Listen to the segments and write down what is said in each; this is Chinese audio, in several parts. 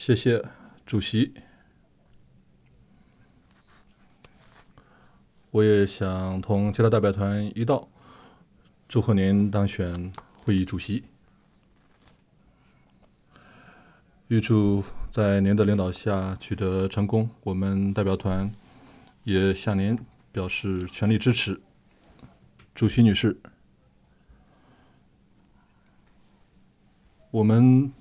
谢谢主席，我也想同其他代表团一道祝贺您当选会议主席，预祝在您的领导下取得成功。我们代表团也向您表示全力支持。主席女士，我们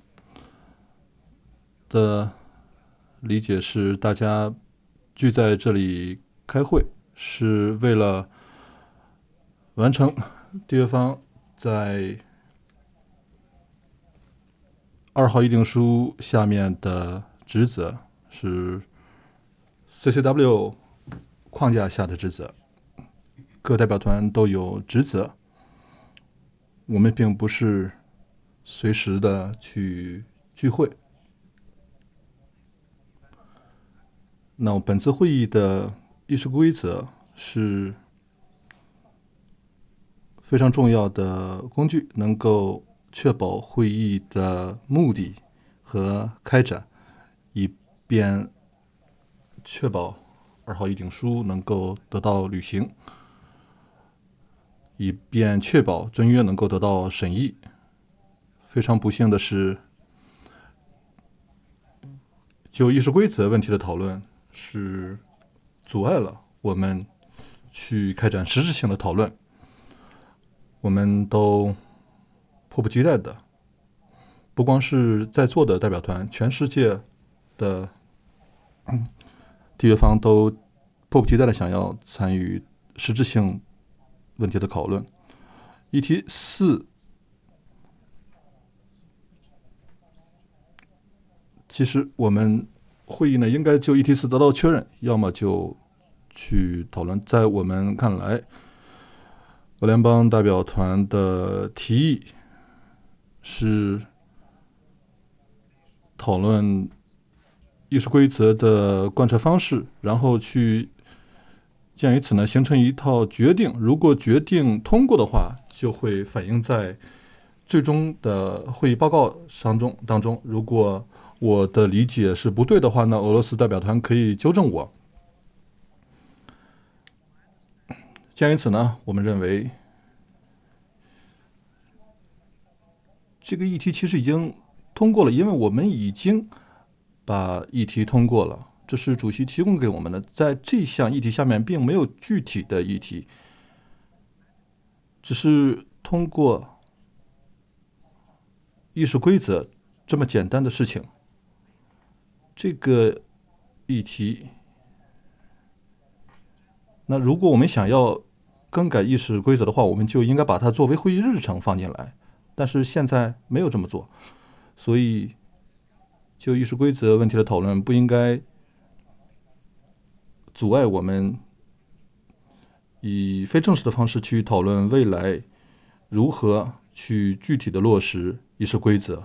的理解是，大家聚在这里开会，是为了完成缔约方在2号议定书下面的职责，是 CCW 框架下的职责。各代表团都有职责，我们并不是随时的去聚会。那本次会议的议事规则是非常重要的工具，能够确保会议的目的和开展，以便确保2号议定书能够得到履行，以便确保遵约能够得到审议。非常不幸的是，就议事规则问题的讨论是阻碍了我们去开展实质性的讨论。我们都迫不及待的，不光是在座的代表团，全世界的缔约方都迫不及待的想要参与实质性问题的讨论。议题4其实我们会议呢应该就议题4得到确认，要么就去讨论。在我们看来，俄联邦代表团的提议是讨论议事规则的贯彻方式，然后去鉴于此呢形成一套决定。如果决定通过的话，就会反映在最终的会议报告当中。如果我的理解是不对的话呢，俄罗斯代表团可以纠正我。鉴于此呢，我们认为这个议题其实已经通过了，因为我们已经把议题通过了，这是主席提供给我们的。在这项议题下面并没有具体的议题，只是通过议事规则这么简单的事情。这个议题，那如果我们想要更改议事规则的话，我们就应该把它作为会议日程放进来。但是现在没有这么做，所以就议事规则问题的讨论不应该阻碍我们以非正式的方式去讨论未来如何去具体的落实议事规则。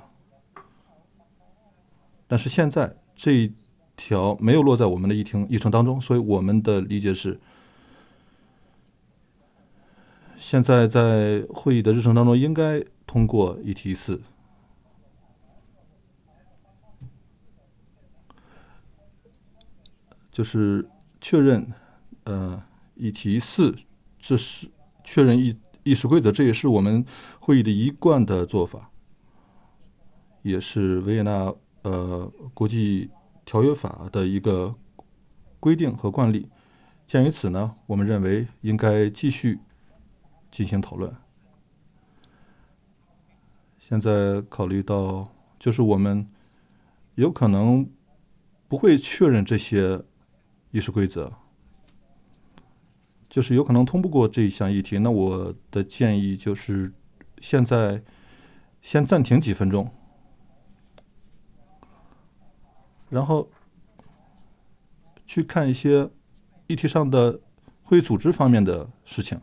但是现在这一条没有落在我们的议程当中，所以我们的理解是，现在在会议的日程当中应该通过议题4，就是确认议题4，这是确认议事规则，这也是我们会议的一贯的做法，也是维也纳国际条约法的一个规定和惯例。鉴于此呢，我们认为应该继续进行讨论。现在考虑到，就是我们有可能不会确认这些议事规则，就是有可能通不过这一项议题。那我的建议就是，现在先暂停几分钟，然后去看一些议题上的会议组织方面的事情。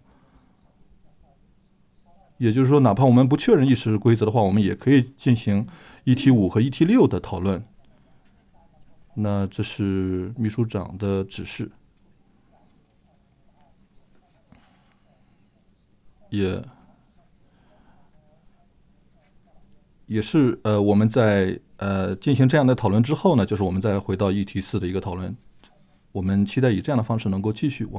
也就是说，哪怕我们不确认议事规则的话，我们也可以进行议题5和议题6的讨论。那这是秘书长的指示， 也是我们在进行这样的讨论之后呢，就是我们再回到议题4的一个讨论，我们期待以这样的方式能够继续。